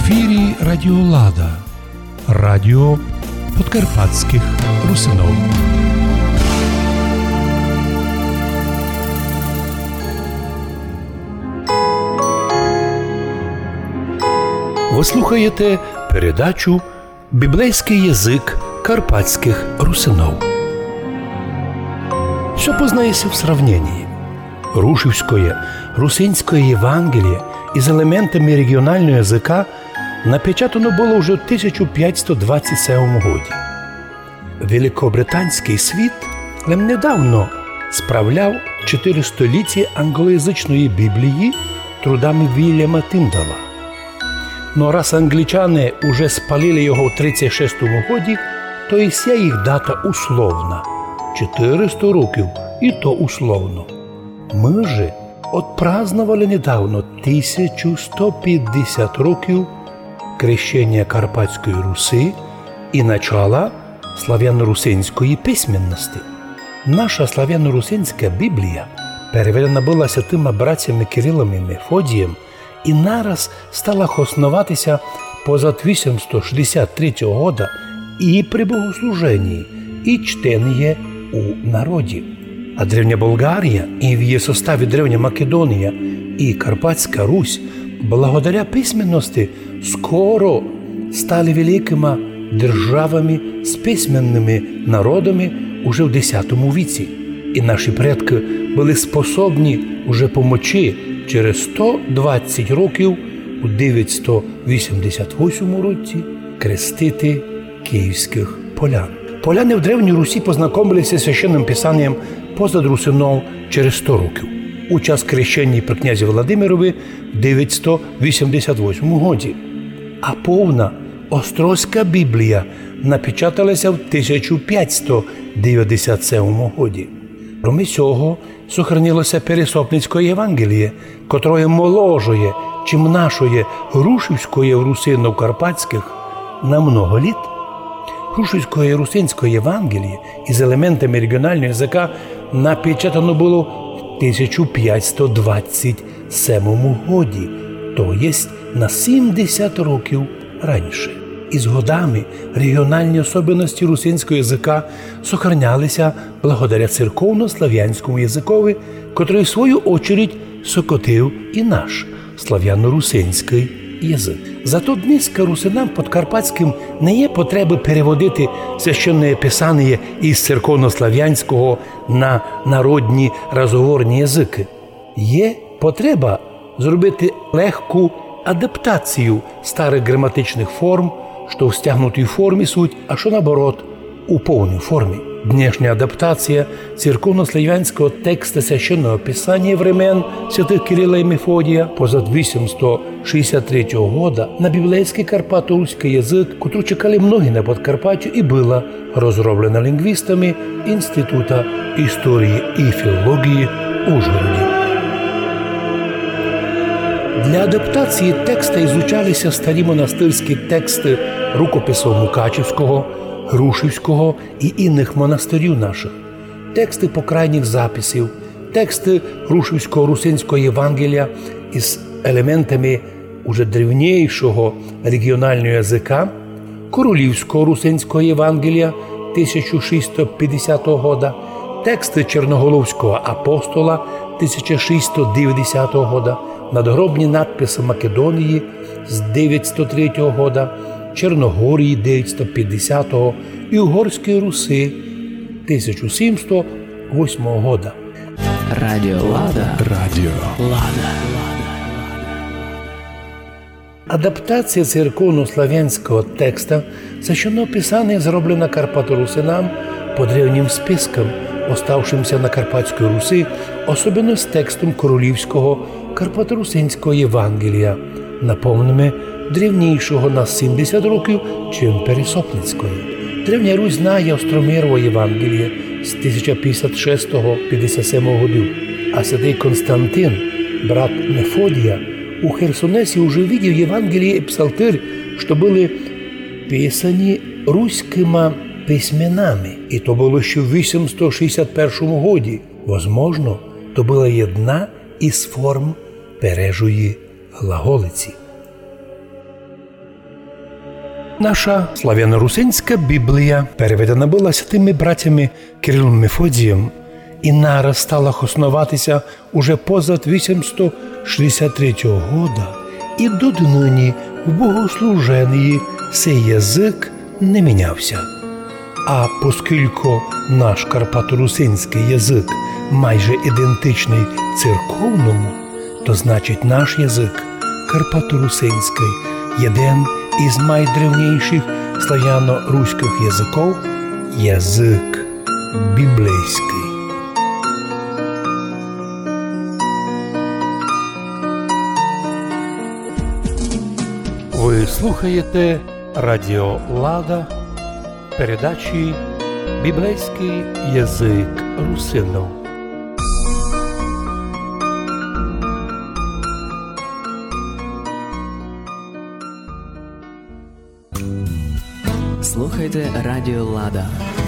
ефірі Радіо Лада. Радіо подкарпатських русинов. Ви слухаєте передачу «Біблейський язик карпатських русинов». Все познається в сравнении. Рушівське, русинське Євангеліє із елементами регіонального язика напечатано було вже в 1527 годі. Великобританський світ лем недавно справляв 4 столітті англоязичної Біблії трудами Вільяма Тіндала. Но раз англічани уже спалили його в 36-му годі, то і ся їх дата условна. 400 років, і то условно. Ми же отпразнували недавно 1150 років крещення Карпатської Руси і начала слав'яно-русинської письменності. Наша слав'яно-русинська Біблія переведена була святими братцями Кирилом і Мефодієм і нараз стала основатися поза 863 года і при богослуженні, і чтеніє у народі. А Древня Болгарія і в її составі Древня Македонія і Карпатська Русь благодаря письменності скоро стали великими державами з письменними народами уже в X віці. І наші предки були способні уже помочи через 120 років у 988 році крестити київських полян. Поляни в Древній Русі познайомилися з священним писанням позад русинов через 100 років у час крещення при князі Володимирові в 988 годі. А повна Острозька Біблія напечаталася в 1597 годі. Кроме цього, сохранилося Пересопницьке Євангеліє, котре моложує, чим нашої Грушівської в русинов карпатських на много літ. Грушівське і русинське Євангеліє із елементами регіонального язика напечатано було в 1527 годі, то єсть на 70 років раніше. І з годами регіональні особливості русинського язика сохранялися благодаря церковно-слав'янському язикові, котрий в свою очередь сокотив і наш слав'яно-русинський язик. Зато днеска русинам подкарпатським не є потреби переводити священне писання із церковно-слав'янського на народні розговорні язики. Є потреба зробити легку адаптацію старих граматичних форм, що в стягнутій формі суть, а що наоборот, у повній формі. Днішня адаптація церковно-слав'янського тексту священного писання времен святих Кирила і Мефодія позад 863 года на біблейський карпато-руський язик, котру чекали многі на Подкарпаттю, і була розроблена лінгвістами Інститута історії і філології Ужгороді. Для адаптації текста ізучалися старі монастирські тексти рукописів Мукачівського, Грушівського і інших монастирів наших, тексти покрайніх записів, тексти Грушівського русинського Євангелія із елементами уже древнішого регіонального язика, Королівського русинського Євангелія 1650 года, тексти Черноголовського апостола 1690 года, надгробні надписи Македонії з 903 года, Чорногорії 950 і Угорської Руси 1708 года. Радіо Лада. Радіо Лада. Адаптація церковно-слав'янського текста священного писання зроблена карпато-русинам по древнім спискам, оставшимся на Карпатській Русі, особливо з текстом Королівського карпато-русинського Євангелія, наповненими древнішого на 70 років, чим Пересопницької. Древня Русь знає Остромирове Євангеліє з 1056-57 годів, а святий Константин, брат Мефодія, у Херсонесі уже видів Євангеліє і псалтир, що були писані руськими письменами. І то було ще в 861 годі. Возможно, то була одна із форм пережої глаголиці. Наша слав'яно-русинська Біблія переведена була святими братями Кирилом Мефодієм і нараз стала основатися уже позад 863 года, і донині в богослуженні цей язик не мінявся. А оскільки наш карпаторусинський язик майже ідентичний церковному, то значить наш язик карпаторусинський один із найдревніших слав'яно-руських язиків – язик біблійський. Ви слухаєте Радіо Лада, передачі «Біблійський язик русинов». Слухайте Радіо Лада.